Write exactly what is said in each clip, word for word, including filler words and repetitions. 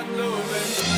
that loving.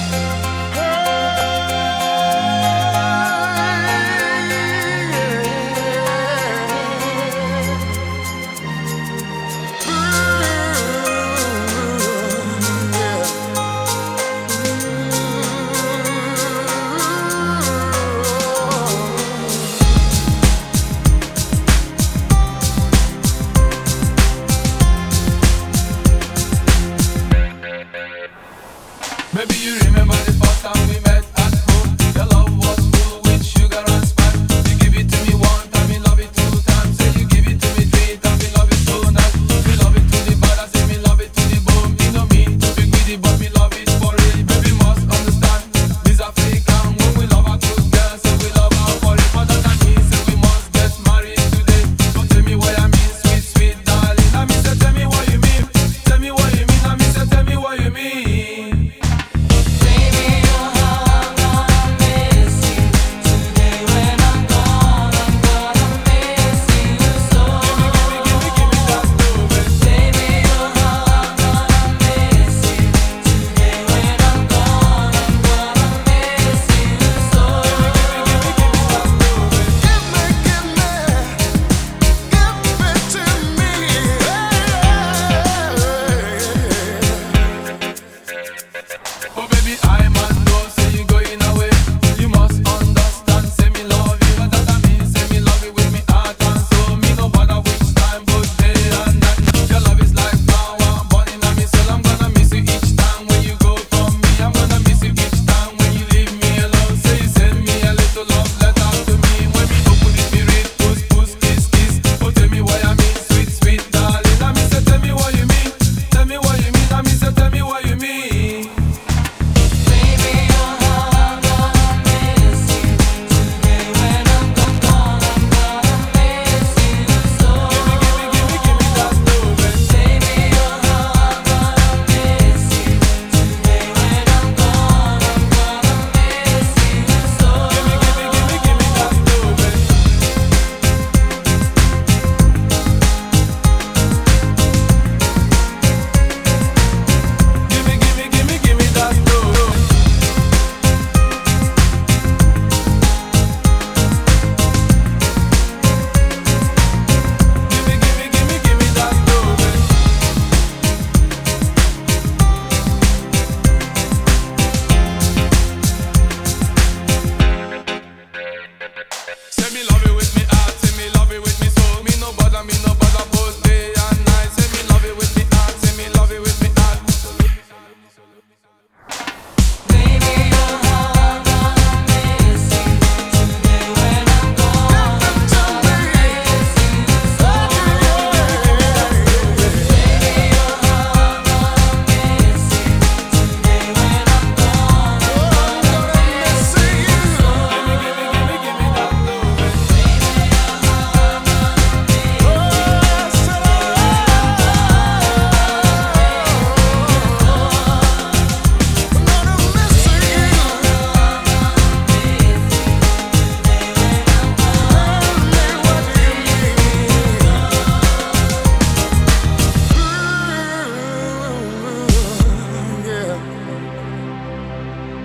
Maybe you remember the first time we met at home. Your love was full with sugar and spice. You give it to me one time, me love it two times. Say you give it to me three times, me love it so nice. Me love it to the bad, I say me love it to the bone. Me no mean to be greedy, but me love it for real. Baby must understand, this African. When we love a good girl, say we love her for it. But that means say we must get married today. So tell me what I mean, sweet, sweet darling. I mean say tell me what you mean. Tell me what you mean. I mean say tell me what you mean.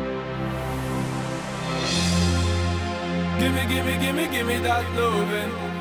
Gimme, gimme, gimme, gimme that lovin'.